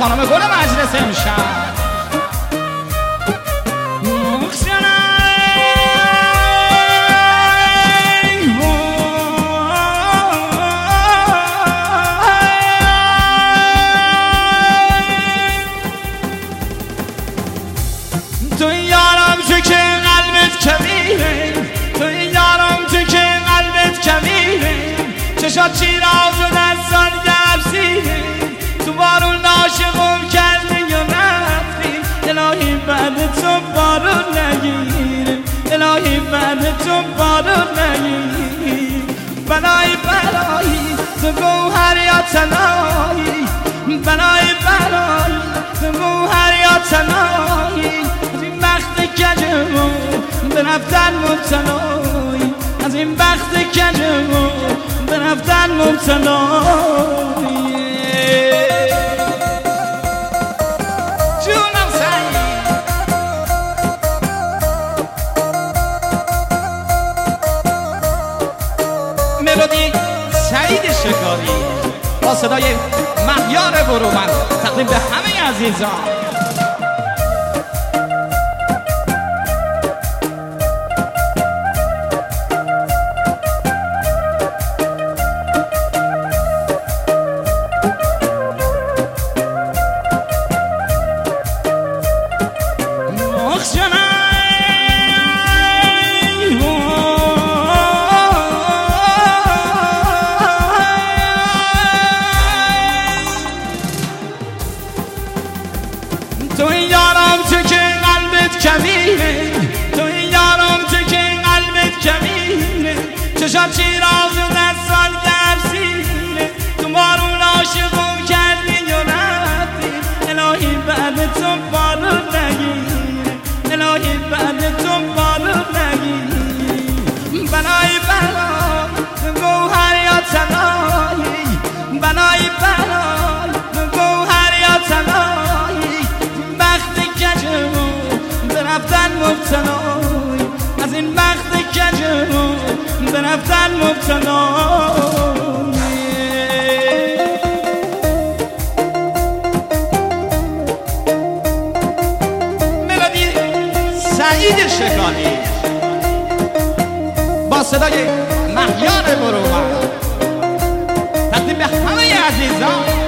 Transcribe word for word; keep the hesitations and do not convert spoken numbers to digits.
خانم گل مجلس امشب. تو یارم تو که قلبت کبیره، تو یارم تو که قلبت کبیره، چشات چیراز و دستان گرسیده، تو بارون عاشقم کردی و رفتی، الهی بعد تو بارون نگیره، الهی بعد تو بارون نگیره. بلای بلایی تو گوهر یا تنایی، بلای بلایی تو گوهر یا تنایی، کجمو به رفتن مبتلایی، از این بخت کجمو به رفتن مبتلایی. جونم سعید ملودی سعید شکاری با صدای مهیار برومند تقدیم به همه عزیزان. تو یارم تو که قلبت کبیره، تو یارم تو که قلبت کبیره، چشات چیراز و دستان گرسیده، تو بارون عاشقم کردی و رفتی، الهی بعد تو بارون نگیره، الهی بعد تو بارون نگیره. بلای بلا گوهر یا تنایی، بلای بلا گوهر یا تنایی، رفتن مبتلای، از این بخت کجمو به رفتن مبتلای. ملودی سعید شکاری با صدای مهیار برومند تقدیم به همه عزیزان.